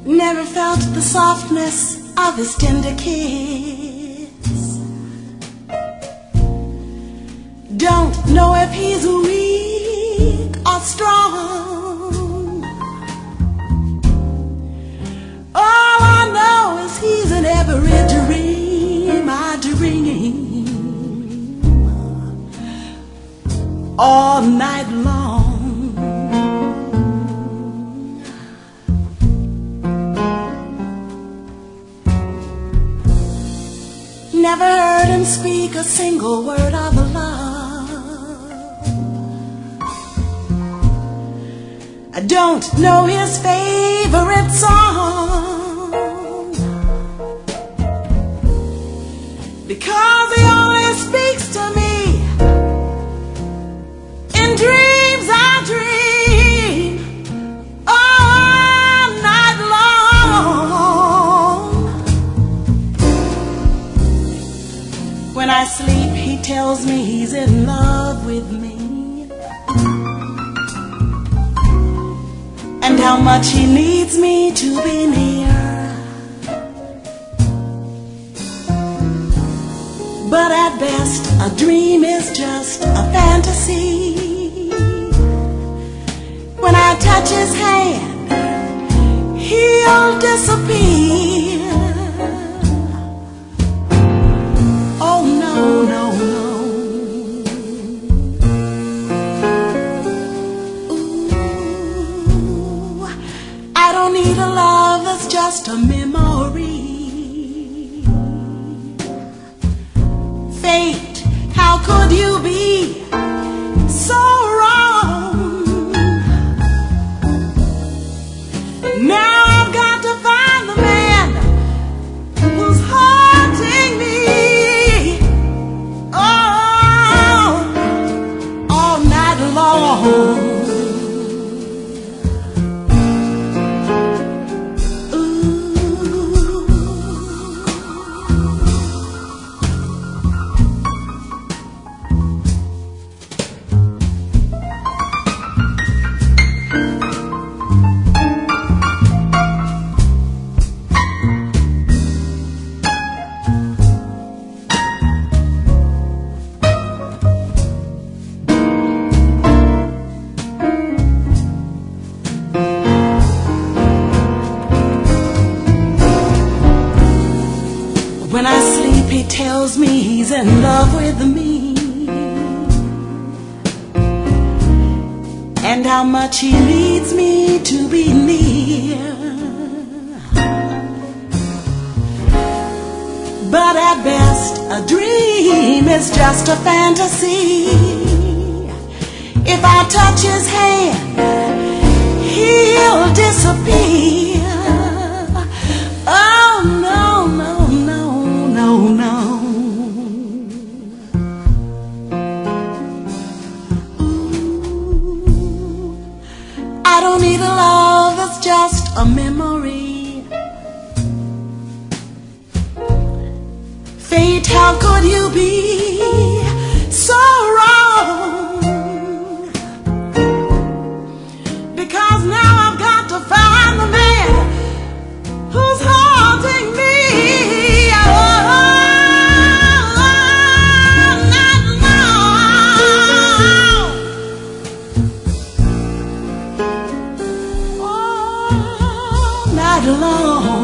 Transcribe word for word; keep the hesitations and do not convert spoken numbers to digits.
Never felt the softness of his tender kiss. Don't know if he's weak or strong. All I know is he's in every dream I dream all night long. Never heard him speak a single word of love. I don't know his favorite song, because he only speaks to me in dreams I dream all night long. When I sleep, he tells me he's in love with me, and how much he needs me to be near. But at best, a dream is just a fantasy. When I touch his hand, he'll disappear. Oh no, no, no. Ooh, I don't need a love that's just a memory. Fate, how could you be so wrong? Now I've got to find the man who's haunting me oh, all night long. When I sleep, he tells me he's in love with me, and how much he needs me to be near. But at best, a dream is just a fantasy. If I touch his hand, he'll disappear. Oh no, no, no, no, no. Ooh, I don't need a love that's just a memory. Fate, how could you be so wrong? Because now I've got to find the man who's haunting me all night long. All night long.